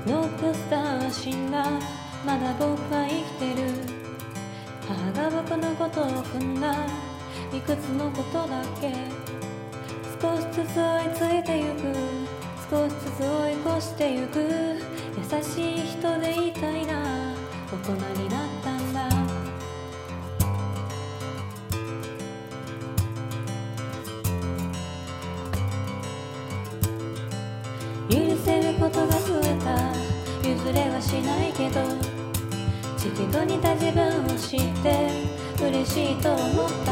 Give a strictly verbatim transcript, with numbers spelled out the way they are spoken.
ロックスターは死んだ、まだ僕は生きてる。母が僕のことを踏んだ、いくつのことだっけ。少しずつ追いついてゆく、少しずつ追い越してゆく。優しい人でいたいな、大人になったんだ。許せることが増えた、譲れはしないけど、地球と似た自分を知って嬉しいと思って